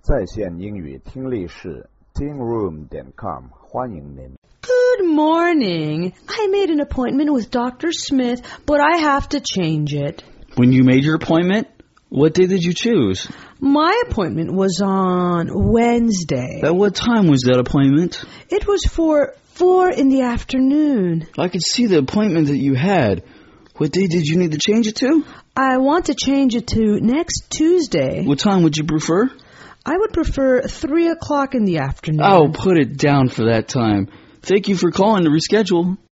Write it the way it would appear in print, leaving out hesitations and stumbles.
在线英语听力室 tingroom.com 欢迎您。 Good morning. I made an appointment with Dr. Smith, but I have to change it. When you made your appointment, what day did you choose? My appointment was on Wednesday. At what time was that appointment? It was for 4 in the afternoon. I could see the appointment that you had. What day did you need to change it to? I want to change it to next Tuesday. What time would you prefer? I would prefer 3 o'clock in the afternoon. I'll put it down for that time. Thank you for calling to reschedule.